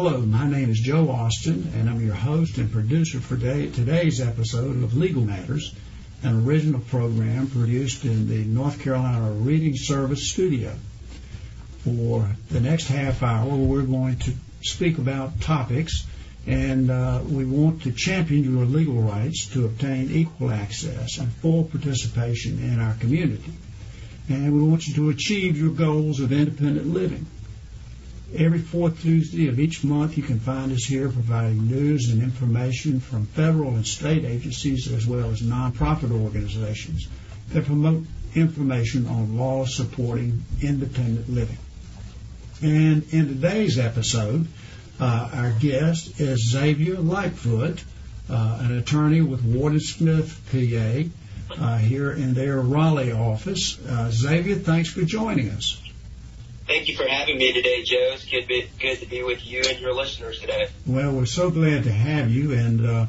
Hello, my name is Joe Austin, and I'm your host and producer for today's episode of Legal Matters, an original program produced in the North Carolina Reading Service studio. For the next half hour, we're going to speak about topics, and we want to champion your legal rights to obtain equal access and full participation in our community. And we want you to achieve your goals of independent living. Every fourth Tuesday of each month, you can find us here providing news and information from federal and state agencies as well as nonprofit organizations that promote information on laws supporting independent living. And in today's episode, our guest is Xavier Lightfoot, an attorney with Ward & Smith, PA, here in their Raleigh office. Xavier, thanks for joining us. Thank you for having me today, Joe. It's good to be with you and your listeners today. Well, we're so glad to have you, and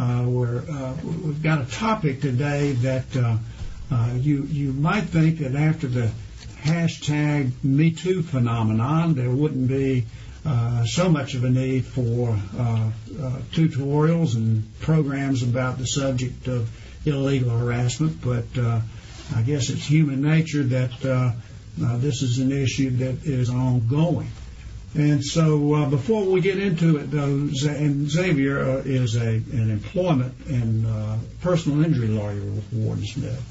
we've got a topic today that you might think that after the hashtag #MeToo phenomenon, there wouldn't be so much of a need for tutorials and programs about the subject of illegal harassment, but I guess it's human nature that this is an issue that is ongoing. And so before we get into it, though, and Xavier is an employment and personal injury lawyer with Ward & Smith.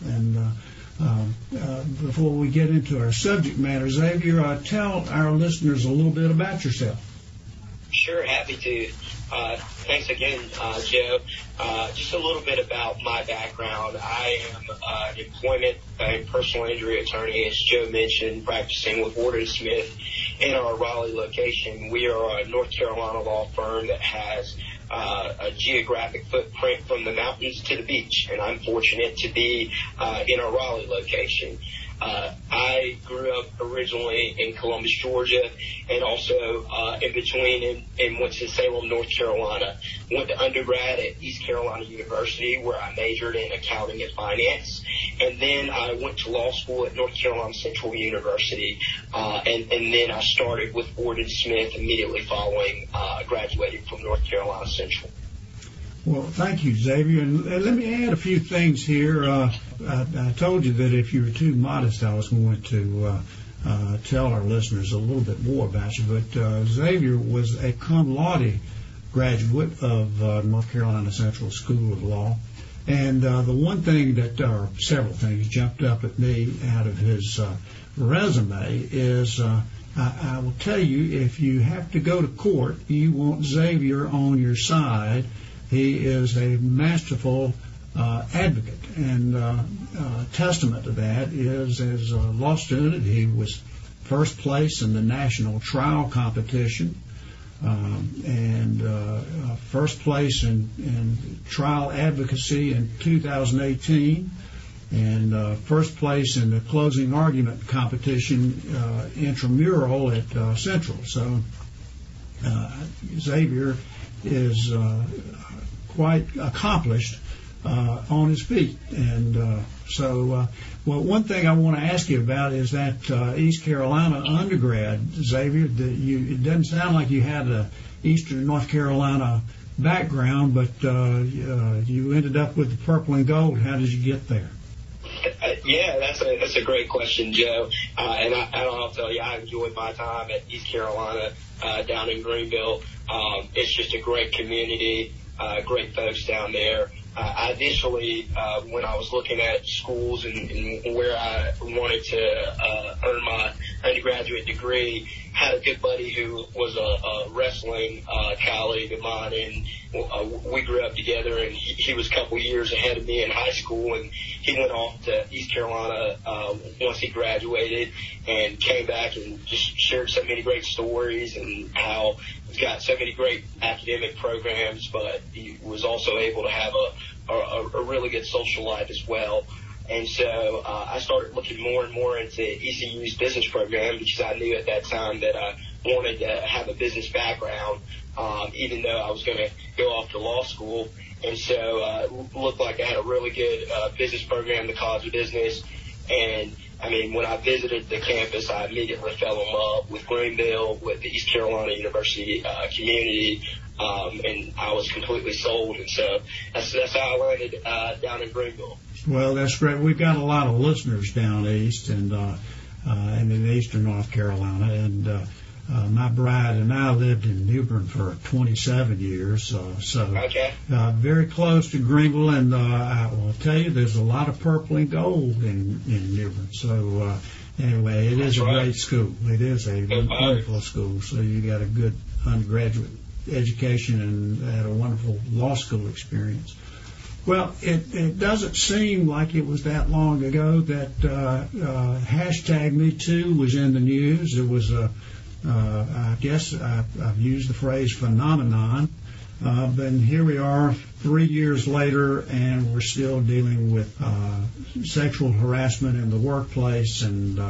And before we get into our subject matter, Xavier, tell our listeners a little bit about yourself. Sure, happy to. Thanks again, Joe. Just a little bit about my background. I am an employment and personal injury attorney, as Joe mentioned, practicing with Ward & Smith in our Raleigh location. We are a North Carolina law firm that has a geographic footprint from the mountains to the beach, and I'm fortunate to be in our Raleigh location. I grew up originally in Columbus, Georgia, and also in between in Winston-Salem, North Carolina. Went to undergrad at East Carolina University, where I majored in accounting and finance. And then I went to law school at North Carolina Central University. And then I started with Ward & Smith immediately following graduating from North Carolina Central. Well, thank you, Xavier. And let me add a few things here. I told you that if you were too modest, I was going to tell our listeners a little bit more about you. But Xavier was a cum laude graduate of North Carolina Central School of Law. And the one thing that, or several things, jumped up at me out of his resume is I will tell you, if you have to go to court, you want Xavier on your side. He is a masterful advocate, and testament to that is, as a law student, he was first place in the national trial competition, and first place in trial advocacy in 2018, and first place in the closing argument competition intramural at Central. So Xavier is quite accomplished on his feet. And well, one thing I want to ask you about is that East Carolina undergrad, Xavier. It doesn't sound like you had a Eastern North Carolina background, but you ended up with the purple and gold. How did you get there? Yeah, that's a great question, Joe. And I'll tell you, I enjoyed my time at East Carolina down in Greenville. It's just a great community, great folks down there. I initially, when I was looking at schools and where I wanted to earn my undergraduate degree, had a good buddy who was a wrestling colleague of mine, and we grew up together, and he was a couple years ahead of me in high school, and he went off to East Carolina once he graduated and came back and just shared so many great stories and how he's got so many great academic programs, but he was also able to have a really good social life as well. And so I started looking more and more into ECU's business program because I knew at that time that I wanted to have a business background, even though I was going to go off to law school. And so it looked like I had a really good business program, the College of Business. And I mean, when I visited the campus, I immediately fell in love with Greenville, with the East Carolina University community, and I was completely sold. And so that's how I landed down in Greenville. Well, that's great. We've got a lot of listeners down east and in eastern North Carolina, and my bride and I lived in New Bern for 27 years, Okay. Very close to Greenville, and I will tell you there's a lot of purple and gold in New Bern. So anyway, it is a great school. It is a wonderful school. So you got a good undergraduate education and had a wonderful law school experience. Well, it doesn't seem like it was that long ago that hashtag Me Too was in the news. It was I guess I've used the phrase phenomenon, but here we are 3 years later, and we're still dealing with sexual harassment in the workplace. And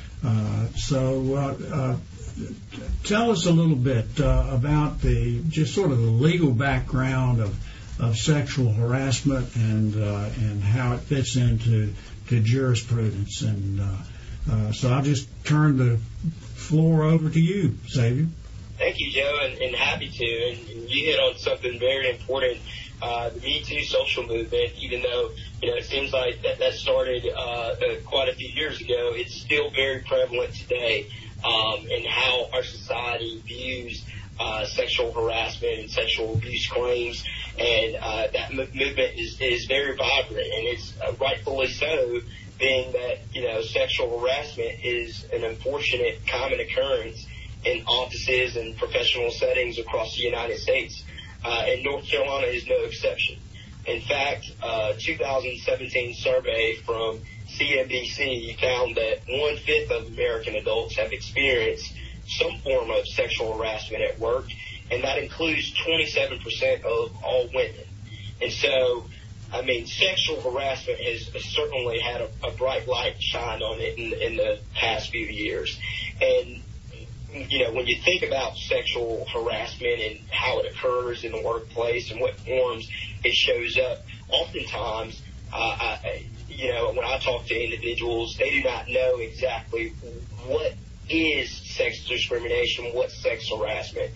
so tell us a little bit about just sort of the legal background of sexual harassment and how it fits into jurisprudence. And so I'll just turn the floor over to you, Xavier. Thank you, Joe, and happy to. And you hit on something very important. The Me Too social movement, even though it seems like that started quite a few years ago, it's still very prevalent today in how our society views sexual harassment and sexual abuse claims, and that movement is very vibrant, and it's rightfully so, being that sexual harassment is an unfortunate common occurrence in offices and professional settings across the United States, and North Carolina is no exception. In fact, a 2017 survey from CNBC found that 1/5 of American adults have experienced some form of sexual harassment at work, and that includes 27% of all women. And so, I mean, sexual harassment has certainly had a bright light shined on it in the past few years. And, when you think about sexual harassment and how it occurs in the workplace and what forms it shows up, oftentimes, when I talk to individuals, they do not know exactly what is sex discrimination, what's sexual harassment.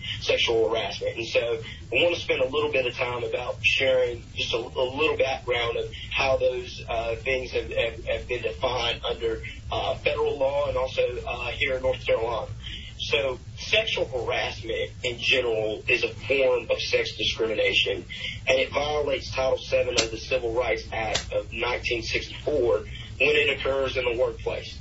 And so I want to spend a little bit of time about sharing just a little background of how those things have been defined under federal law and also here in North Carolina. So sexual harassment in general is a form of sex discrimination, and it violates Title VII of the Civil Rights Act of 1964 when it occurs in the workplace.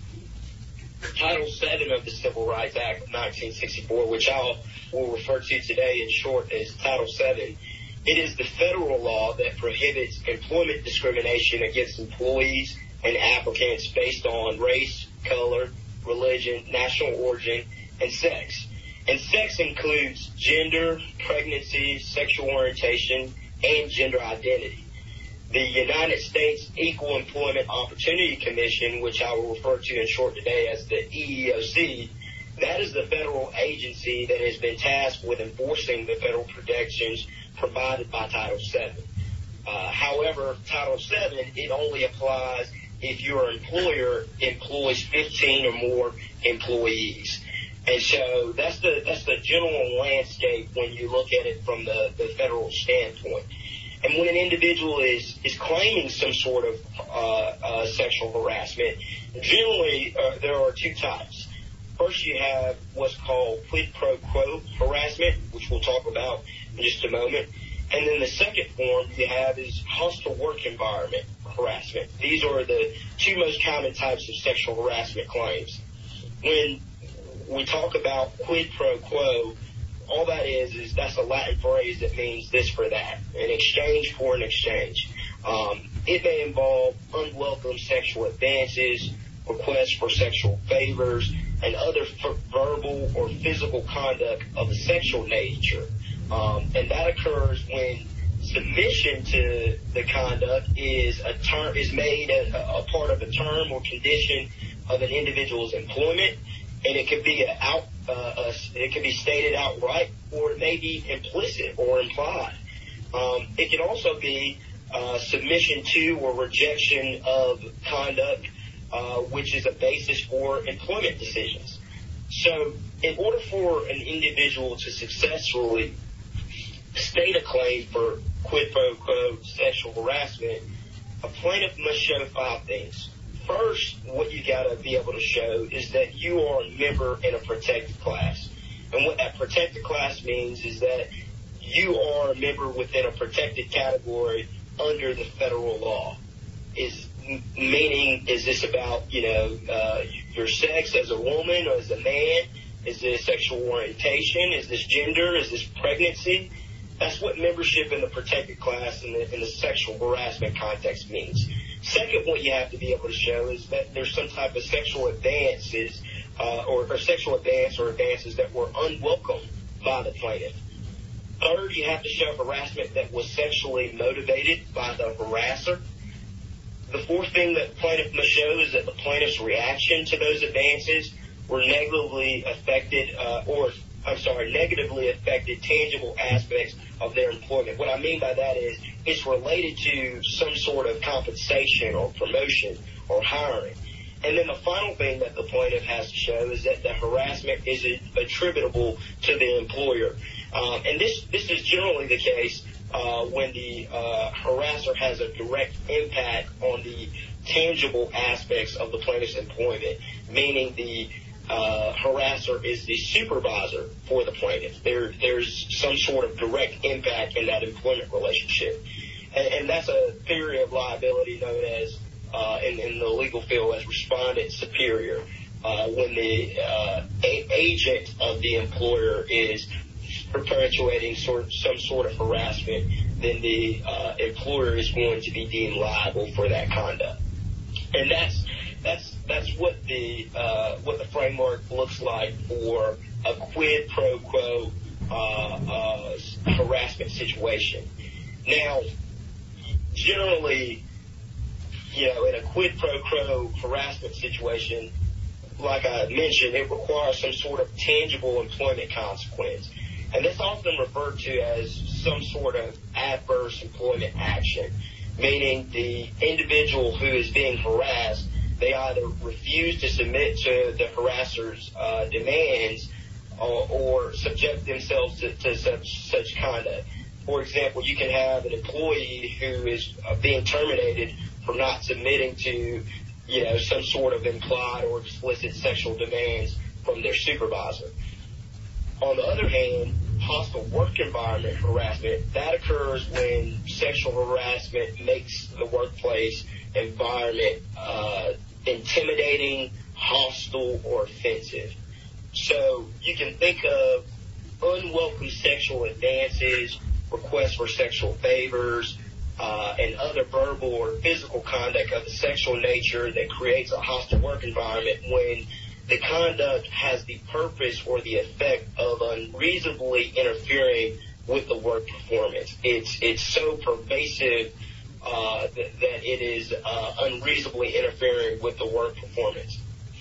Title VII of the Civil Rights Act of 1964, which I will refer to today in short as Title VII, it is the federal law that prohibits employment discrimination against employees and applicants based on race, color, religion, national origin, and sex. And sex includes gender, pregnancy, sexual orientation, and gender identity. The United States Equal Employment Opportunity Commission, which I will refer to in short today as the EEOC, that is the federal agency that has been tasked with enforcing the federal protections provided by Title VII. However, Title VII, it only applies if your employer employs 15 or more employees. And so that's the general landscape when you look at it from the federal standpoint. And when an individual is claiming some sort of sexual harassment, generally there are two types. First, you have what's called quid pro quo harassment, which we'll talk about in just a moment. And then the second form you have is hostile work environment harassment. These are the two most common types of sexual harassment claims. When we talk about quid pro quo, all that is that's a Latin phrase that means this for that, an exchange for an exchange. It may involve unwelcome sexual advances, requests for sexual favors, and other verbal or physical conduct of a sexual nature. And that occurs when submission to the conduct is made a part of a term or condition of an individual's employment, and it could be it can be stated outright, or it may be implicit or implied. It can also be submission to or rejection of conduct which is a basis for employment decisions. So in order for an individual to successfully state a claim for quid pro quo sexual harassment, a plaintiff must show 5 things. First, what you got to be able to show is that you are a member in a protected class. And what that protected class means is that you are a member within a protected category under the federal law. Meaning, is this about, your sex as a woman or as a man? Is this sexual orientation? Is this gender? Is this pregnancy? That's what membership in the protected class in the sexual harassment context means. Second, what you have to be able to show is that there's some type of sexual advances or sexual advance or advances that were unwelcome by the plaintiff. Third, you have to show harassment that was sexually motivated by the harasser. The fourth thing that the plaintiff must show is that the plaintiff's reaction to those advances were negatively affected tangible aspects of their employment. What I mean by that is it's related to some sort of compensation or promotion or hiring. And then the final thing that the plaintiff has to show is that the harassment is attributable to the employer. And this is generally the case when the harasser has a direct impact on the tangible aspects of the plaintiff's employment, meaning the harasser is the supervisor for the plaintiff. There's some sort of direct impact in that employment relationship. And that's a theory of liability known as, in the legal field, as respondent superior, when the agent of the employer is perpetuating some sort of harassment, then the employer is going to be deemed liable for that conduct. And that's what the framework looks like for a quid pro quo harassment situation. Now, generally, in a quid pro quo harassment situation, like I mentioned, it requires some sort of tangible employment consequence. And that's often referred to as some sort of adverse employment action, meaning the individual who is being harassed, they either refuse to submit to the harasser's demands or subject themselves to such conduct. For example, you can have an employee who is being terminated for not submitting to, some sort of implied or explicit sexual demands from their supervisor. On the other hand, hostile work environment harassment, that occurs when sexual harassment makes the workplace environment intimidating, hostile, or offensive. So you can think of unwelcome sexual advances, requests for sexual favors, and other verbal or physical conduct of the sexual nature that creates a hostile work environment when the conduct has the purpose or the effect of unreasonably interfering with the work performance. It's so pervasive that it is unreasonably interfering with the work performance.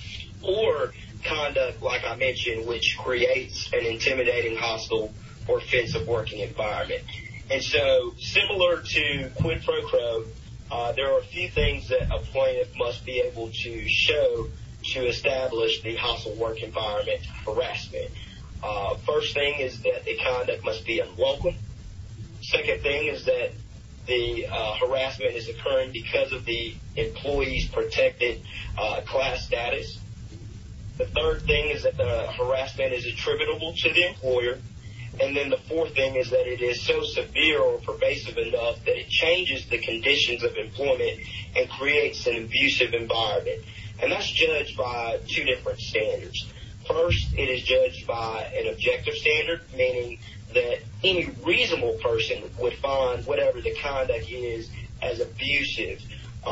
Or conduct, like I mentioned, which creates an intimidating, hostile, or offensive working environment. And so, similar to quid pro quo, there are a few things that a plaintiff must be able to show to establish the hostile work environment harassment. First thing is that the conduct must be unwelcome. Second thing is that the harassment is occurring because of the employee's protected class status. The third thing is that the harassment is attributable to the employer. And then the fourth thing is that it is so severe or pervasive enough that it changes the conditions of employment and creates an abusive environment. And that's judged by two different standards. First, it is judged by an objective standard, meaning that any reasonable person would find whatever the conduct is as abusive.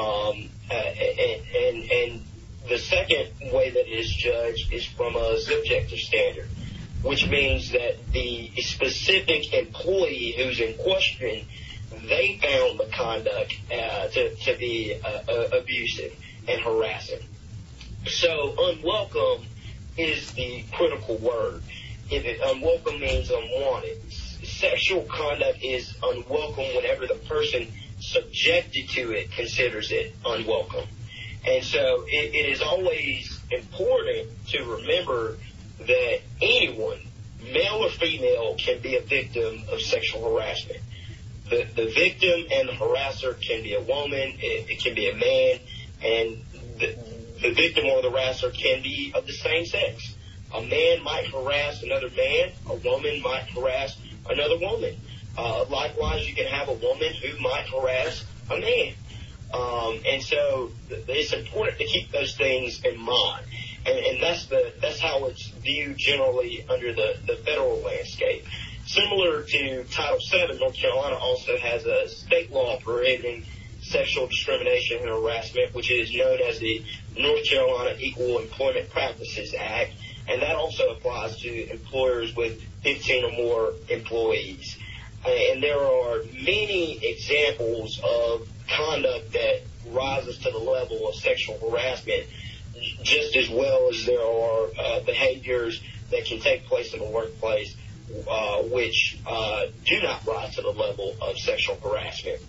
And the second way that it is judged is from a subjective standard, which means that the specific employee who's in question, they found the conduct to be abusive and harassing. So unwelcome is the critical word. Unwelcome means unwanted. Sexual conduct is unwelcome whenever the person subjected to it considers it unwelcome. And so it is always important to remember that anyone, male or female, can be a victim of sexual harassment. The victim and the harasser can be a woman, it can be a man, and the victim or the harasser can be of the same sex. A man might harass another man, a woman might harass another woman. Likewise, you can have a woman who might harass a man. And so it's important to keep those things in mind. And that's how it's viewed generally under the federal landscape. Similar to Title VII, North Carolina also has a state law prohibiting sexual discrimination and harassment, which is known as the North Carolina Equal Employment Practices Act, and that also applies to employers with 15 or more employees. And there are many examples of conduct that rises to the level of sexual harassment, just as well as there are behaviors that can take place in the workplace which do not rise to the level of sexual harassment.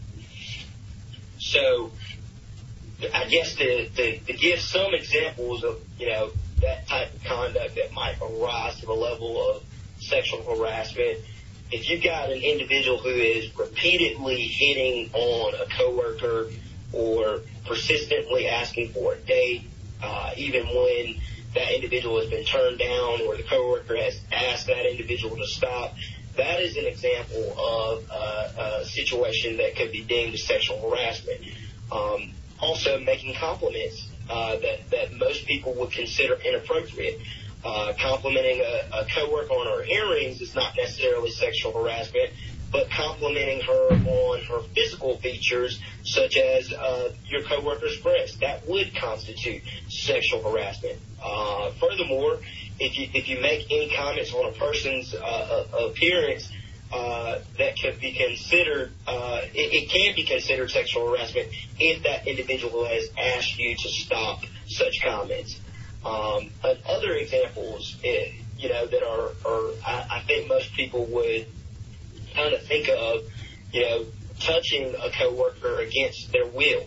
So I guess to give some examples of, that type of conduct that might arise to the level of sexual harassment, if you've got an individual who is repeatedly hitting on a coworker or persistently asking for a date, even when that individual has been turned down or the coworker has asked that individual to stop, that is an example of a situation that could be deemed as sexual harassment. Also, making compliments that most people would consider inappropriate. Complimenting a coworker on her earrings is not necessarily sexual harassment, but complimenting her on her physical features, such as your coworker's breast, that would constitute sexual harassment. Furthermore, if you make any comments on a person's appearance, that can be considered, it can be considered sexual harassment if that individual has asked you to stop such comments. Other examples, that are I think most people would kind of think of, touching a coworker against their will.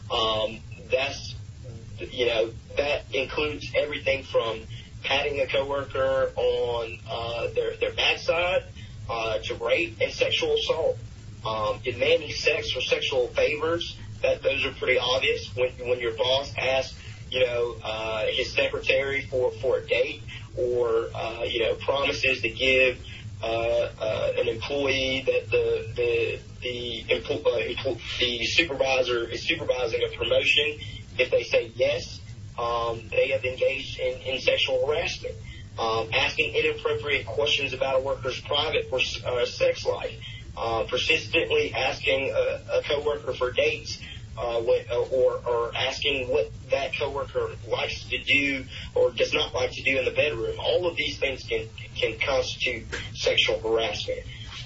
That includes everything from patting a coworker on their backside to rape and sexual assault. Demanding sex or sexual favors, those are pretty obvious. When your boss asks, his secretary for a date, or promises to give an employee that the supervisor is supervising a promotion. If they say yes, they have engaged in sexual harassment. Asking inappropriate questions about a worker's private or sex life. Persistently asking a coworker for dates, or asking what that coworker likes to do or does not like to do in the bedroom. All of these things can constitute sexual harassment.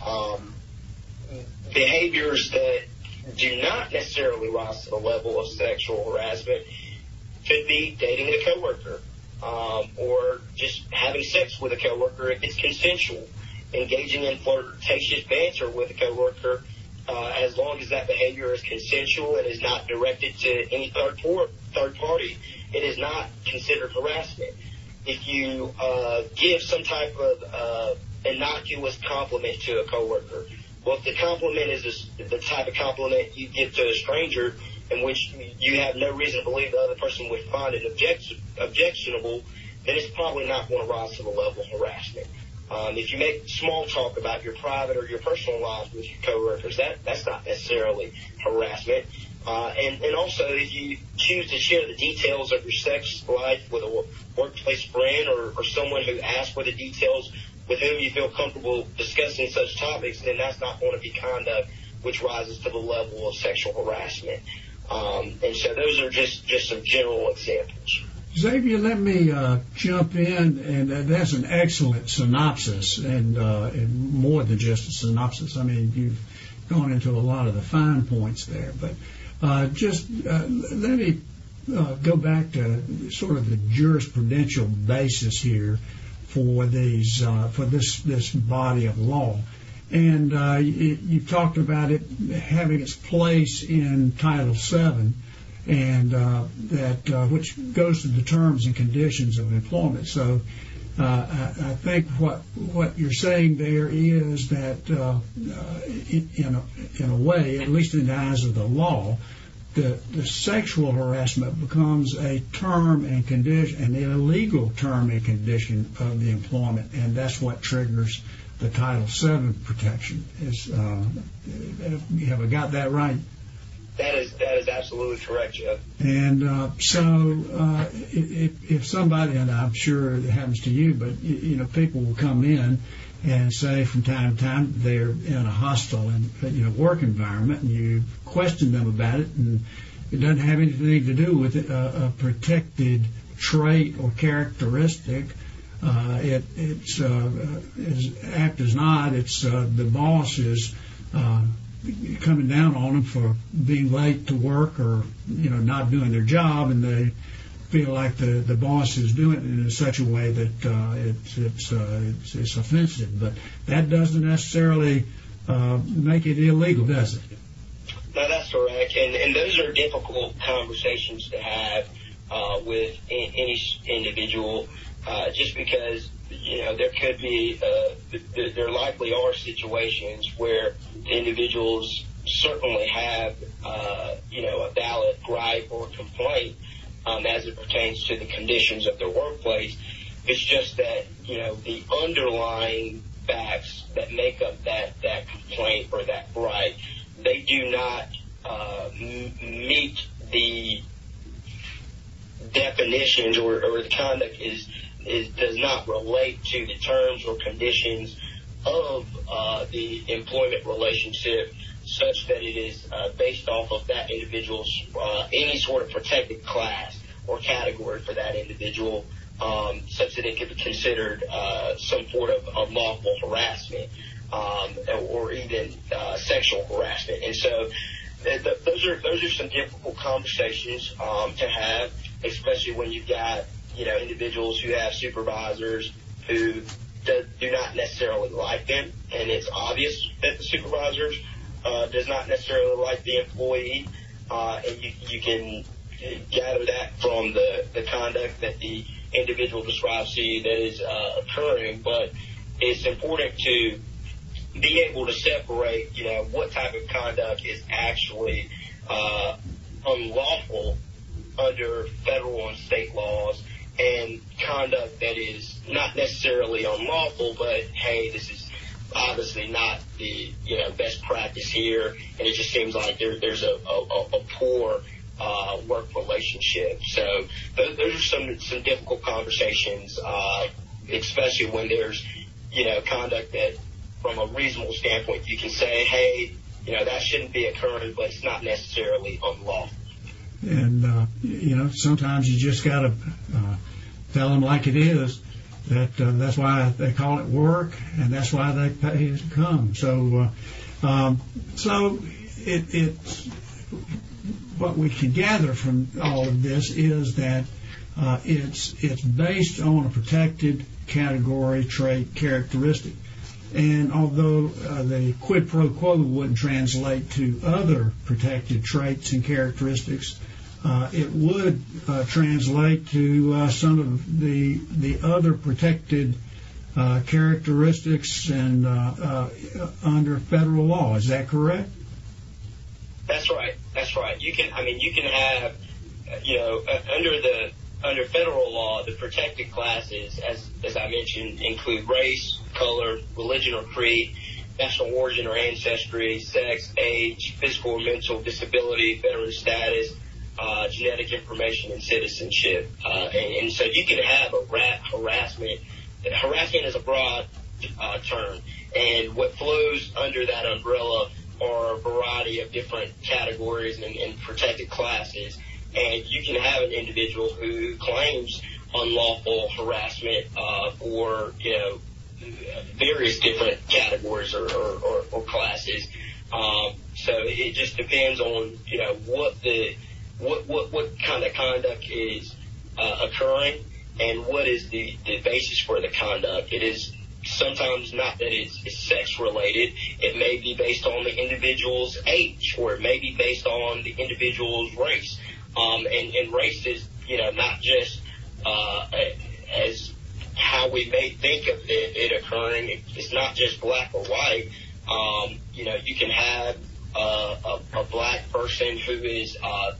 Behaviors that do not necessarily rise to the level of sexual harassment could be dating a coworker, or just having sex with a coworker if it's consensual, engaging in flirtatious banter with a coworker, as long as that behavior is consensual and is not directed to any third party, it is not considered harassment. If you give some type of innocuous compliment to a coworker, well, if the compliment is the type of compliment you give to a stranger in which you have no reason to believe the other person would find it objectionable, then it's probably not going to rise to the level of harassment. If you make small talk about your private or your personal lives with your coworkers, that's not necessarily harassment. And also, if you choose to share the details of your sex life with a workplace friend or someone who asks for the details with whom you feel comfortable discussing such topics, then that's not going to be conduct which rises to the level of sexual harassment. And so those are just some general examples. Xavier, let me jump in, and that's an excellent synopsis, and more than just a synopsis. I mean, you've gone into a lot of the fine points there, but let me go back to sort of the jurisprudential basis here for these for this body of law. And you talked about it having its place in Title VII, and which goes to the terms and conditions of employment. So I think what you're saying there is that in a way, at least in the eyes of the law, the sexual harassment becomes a term and condition, an illegal term and condition of the employment, and that's what triggers the Title VII protection. Have I got that right? That is absolutely correct, Joe. And if somebody, and I'm sure it happens to you, but people will come in and say from time to time they're in a hostile work environment, and you question them about it, and it doesn't have anything to do with a protected trait or characteristic. It's as apt as not, it's the boss is coming down on them for being late to work or not doing their job, and they feel like the boss is doing it in such a way that it's offensive. But that doesn't necessarily make it illegal, does it? No, that's correct, and those are difficult conversations to have with any individual, just because there could be there likely are situations where individuals certainly have a valid gripe or complaint as it pertains to the conditions of their workplace. It's just that the underlying facts that make up that complaint or that gripe, they do not meet the definitions, or the conduct does not relate to the terms or conditions of the employment relationship, such that it is based off of that individual's any sort of protected class or category for that individual, such that it could be considered some sort of unlawful harassment or even sexual harassment. And so those are some difficult conversations to have, especially when you've got individuals who have supervisors who do not necessarily like them, and it's obvious that the supervisors does not necessarily like the employee, and you can gather that from the conduct that the individual describes to you that is occurring. But it's important to be able to separate, what type of conduct is actually unlawful under federal and state laws, and conduct that is not necessarily unlawful, but hey, this is obviously not the best practice here, and it just seems like there's a poor work relationship. So those are some difficult conversations, especially when there's conduct that, from a reasonable standpoint, you can say, hey, that shouldn't be occurring, but it's not necessarily unlawful. And sometimes you just got to tell them like it is, that that's why they call it work, and that's why they pay to come. So it's what we can gather from all of this is that it's based on a protected category, trait, characteristic. And although the quid pro quo wouldn't translate to other protected traits and characteristics, it would translate to some of the other protected characteristics and under federal law. Is that correct? That's right. You can have, under federal law, the protected classes, as I mentioned, include race, color, religion or creed, national origin or ancestry, sex, age, physical or mental disability, veteran status, genetic information, and citizenship. And so you can have harassment. Harassment is a broad term, and what flows under that umbrella are a variety of different categories and protected classes. And you can have an individual who claims unlawful harassment for various different categories or classes. So it just depends on what kind of conduct is occurring and what is the basis for the conduct. It is sometimes not that it's sex related. It may be based on the individual's age, or it may be based on the individual's race. And race is, not just as how we may think of it occurring. It's not just black or white. You can have a black person who is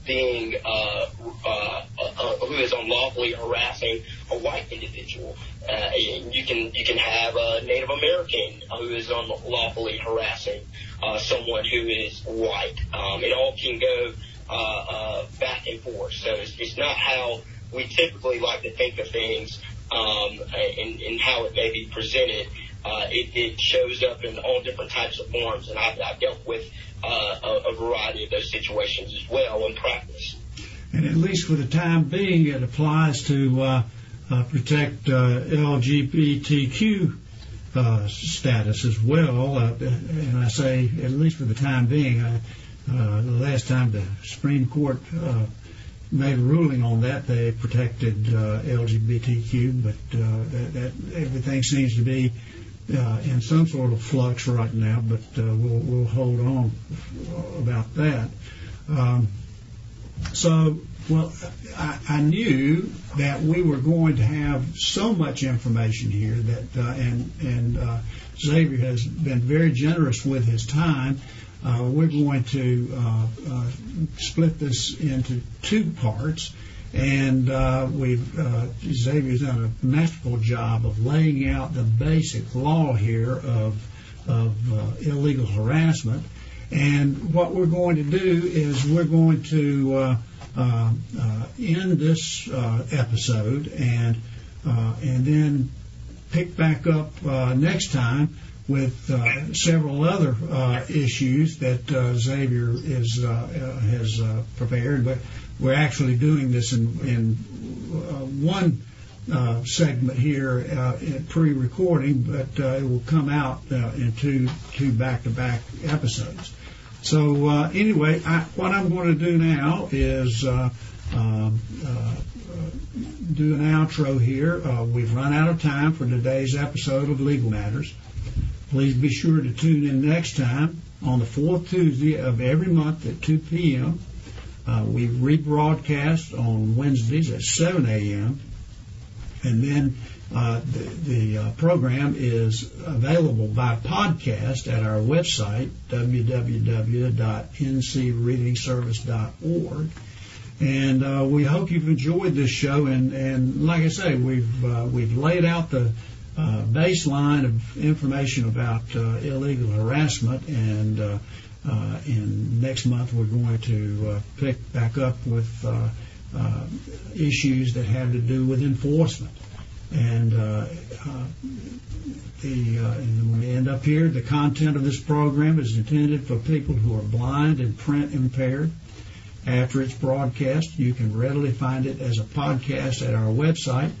who is unlawfully harassing a white individual. You can have a Native American who is unlawfully harassing someone who is white. It all can go back and forth. So it's not how we typically like to think of things, and how it may be presented. It shows up in all different types of forms, and I've dealt with a variety of those situations as well in practice. And at least for the time being, it applies to protect LGBTQ status as well. And I say at least for the time being. The last time the Supreme Court made a ruling on that, they protected LGBTQ, but that everything seems to be in some sort of flux right now, but we'll hold on about that. I knew that we were going to have so much information here that, and Xavier has been very generous with his time. We're going to split this into two parts, and Xavier's done a masterful job of laying out the basic law here of illegal harassment. And what we're going to do is we're going to end this episode and then pick back up next time with several other issues that Xavier has prepared. But we're actually doing this in one segment here pre-recording, but it will come out in two back-to-back episodes. So anyway, what I'm going to do now is do an outro here. We've run out of time for today's episode of Legal Matters. Please be sure to tune in next time on the fourth Tuesday of every month at 2 p.m. We rebroadcast on Wednesdays at 7 a.m. And then the program is available by podcast at our website, www.ncreadingservice.org. And we hope you've enjoyed this show. And like I say, we've laid out the baseline of information about illegal harassment, and next month we're going to pick back up with issues that have to do with enforcement. And when we end up here, the content of this program is intended for people who are blind and print impaired. After it's broadcast, you can readily find it as a podcast at our website,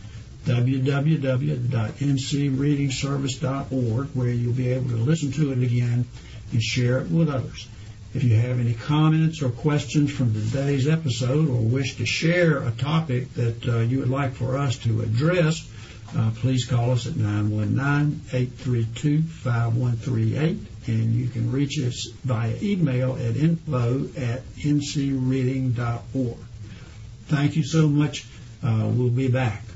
www.ncreadingservice.org, where you'll be able to listen to it again and share it with others. If you have any comments or questions from today's episode, or wish to share a topic that you would like for us to address, please call us at 919-832-5138, and you can reach us via email at info@ncreading.org. Thank you so much. We'll be back.